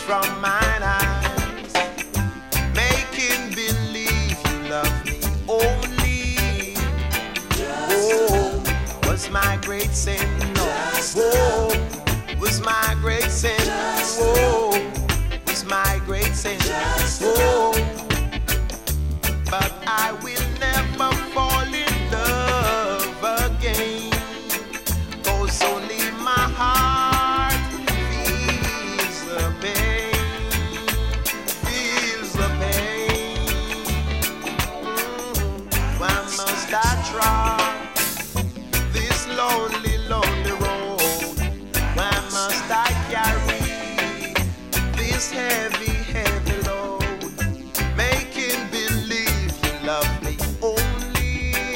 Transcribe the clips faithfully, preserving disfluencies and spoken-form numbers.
from mine eyes, making believe you love me only. Oh, was my great sin. No. Oh, was my great sin. Oh, was my great sin. Oh, but I will never fall in love again, 'cause only my heart feels the pain, feels the pain. Mm, why must I try this lonely, lonely road? Why must I carry this heavy, heavy load? Making believe you love me only.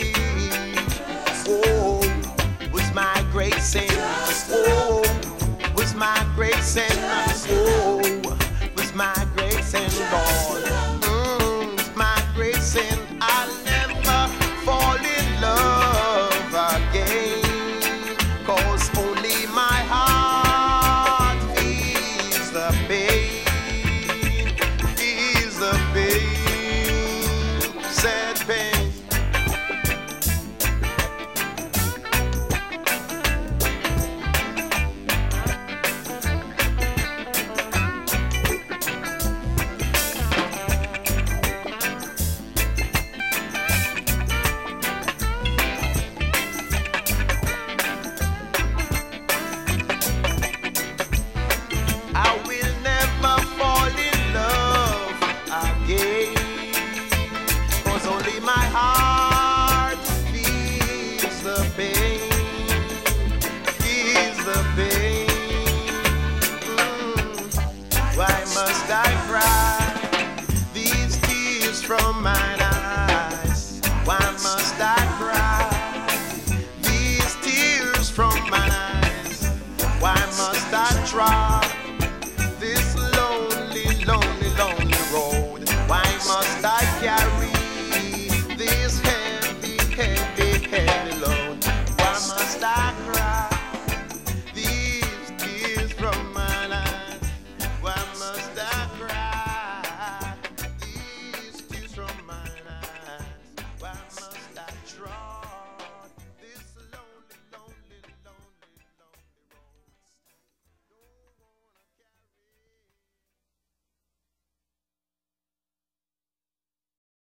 Oh, was my great sin. Oh, was my great sin. Oh, was my great sin, Lord. Mm, was my great sin. I'll never fall in love again, 'cause only my heart feels the pain, feels the pain, sad pain. I will never fall in love again, 'cause only my heart feels the pain, feels the pain. Mm, why must I cry these tears from mine